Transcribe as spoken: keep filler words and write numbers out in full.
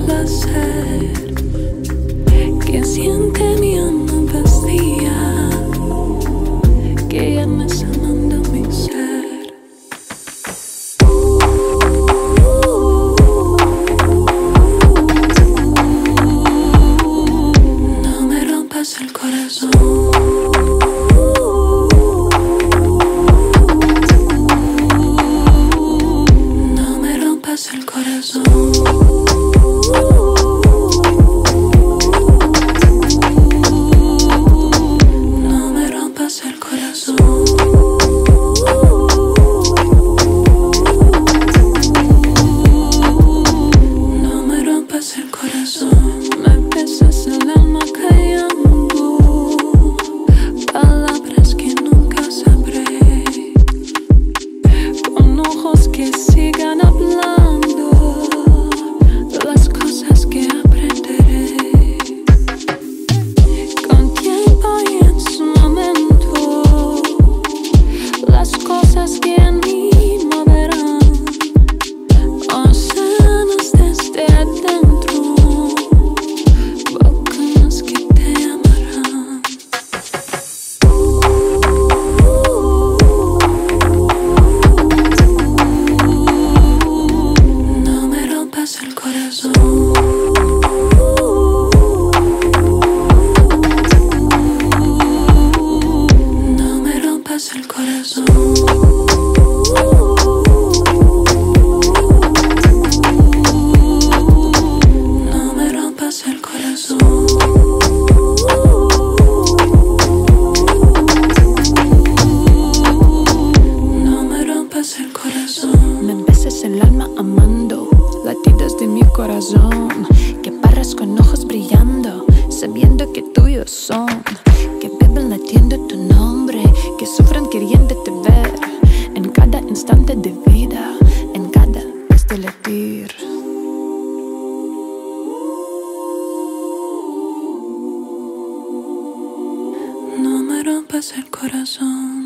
placer que siente mi alma vacía, que llama sanando mi ser. No me rompas el corazón. El corazón. No me rompas el corazón. No me rompas el corazón. Me besas el alma callando palabras que nunca sabré, con ojos que sigan hablando las cosas que aprenderé. Con tiempo y en su momento, las cosas que en mí moverán océanos desde adentro, volcanes que te amarán. No me rompas el corazón. No me rompas el corazón. No me rompas el corazón. No me rompas el corazón. Me besas el alma amando latidos de mi corazón, que parras con ojos brillando, sabiendo que tuyos son, que beben latiendo tu nombre, que sufran queriéndote ver, en cada instante de vida, en cada vez de latir. No me rompas el corazón.